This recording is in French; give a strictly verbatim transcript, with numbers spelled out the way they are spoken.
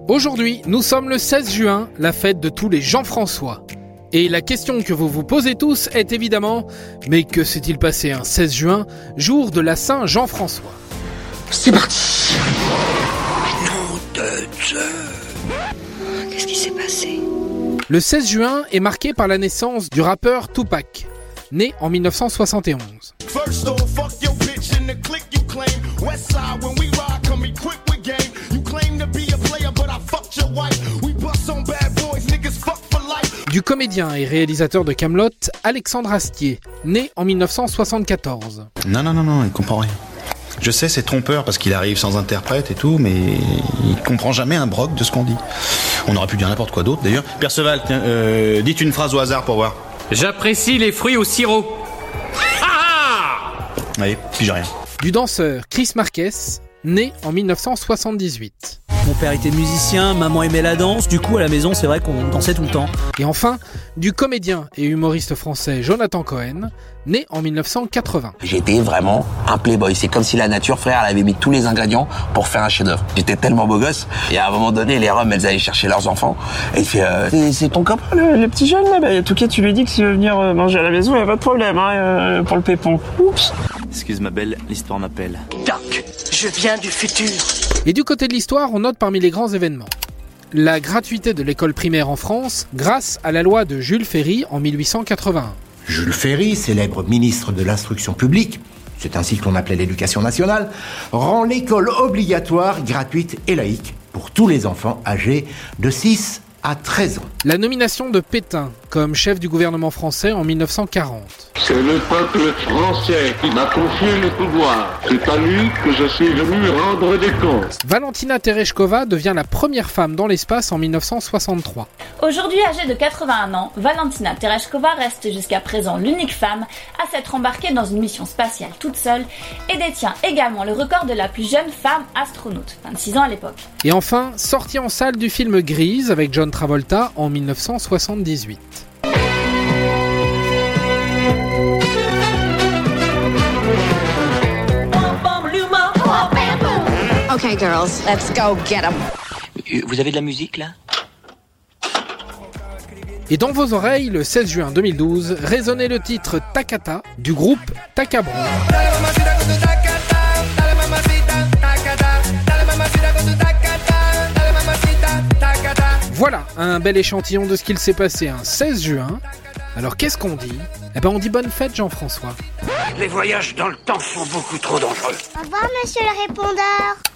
Aujourd'hui, nous sommes le seize juin, la fête de tous les Jean-François. Et la question que vous vous posez tous est évidemment « Mais que s'est-il passé un seize juin, jour de la Saint-Jean-François ?» C'est parti. Nom de Dieu. Qu'est-ce qui s'est passé ? Le seize juin est marqué par la naissance du rappeur Tupac, né en dix-neuf cent soixante et onze. Du comédien et réalisateur de Kaamelott, Alexandre Astier, né en dix-neuf cent soixante-quatorze. Non, non, non, non, il comprend rien. Je sais, c'est trompeur parce qu'il arrive sans interprète et tout, mais il comprend jamais un broc de ce qu'on dit. On aurait pu dire n'importe quoi d'autre d'ailleurs. Perceval, tiens, euh, dites une phrase au hasard pour voir. J'apprécie les fruits au sirop. Ah Allez, puis j'ai rien. Du danseur Chris Marquez, né en dix-neuf cent soixante-dix-huit. Mon père était musicien, maman aimait la danse, du coup à la maison c'est vrai qu'on dansait tout le temps. Et enfin, du comédien et humoriste français Jonathan Cohen, né en dix-neuf cent quatre-vingts. J'étais vraiment un playboy. C'est comme si la nature, frère, elle avait mis tous les ingrédients pour faire un chef-d'œuvre. J'étais tellement beau gosse. Et à un moment donné, les Roms, elles allaient chercher leurs enfants. Et il fait, euh, c'est, c'est ton copain, le, le petit jeune là. Bah, en tout cas, tu lui dis que s'il veut venir euh, manger à la maison, il n'y a pas de problème hein, euh, pour le pépon. Oups. Excuse ma belle, l'histoire m'appelle. Doc, je viens du futur. Et du côté de l'histoire, on note parmi les grands événements la gratuité de l'école primaire en France grâce à la loi de Jules Ferry en dix-huit cent quatre-vingt-un. Jules Ferry, célèbre ministre de l'instruction publique, c'est ainsi que l'on appelait l'éducation nationale, rend l'école obligatoire, gratuite et laïque pour tous les enfants âgés de six à treize ans. La nomination de Pétain comme chef du gouvernement français en dix-neuf cent quarante. C'est le peuple français qui m'a confié le pouvoir. C'est à lui que je suis venu rendre des comptes. Valentina Tereshkova devient la première femme dans l'espace en dix-neuf cent soixante-trois. Aujourd'hui âgée de quatre-vingt-un ans, Valentina Tereshkova reste jusqu'à présent l'unique femme à s'être embarquée dans une mission spatiale toute seule et détient également le record de la plus jeune femme astronaute, vingt-six ans à l'époque. Et enfin, sortie en salle du film Grise avec John Travolta en dix-neuf cent soixante-dix-huit. Okay, girls, let's go get 'em. Vous avez de la musique là ? Et dans vos oreilles, le seize juin deux mille douze, résonnait le titre Takata du groupe Takabron. Voilà, un bel échantillon de ce qu'il s'est passé un seize juin. Alors qu'est-ce qu'on dit ? Eh ben on dit bonne fête Jean-François. Les voyages dans le temps sont beaucoup trop dangereux. Au revoir, monsieur le répondeur.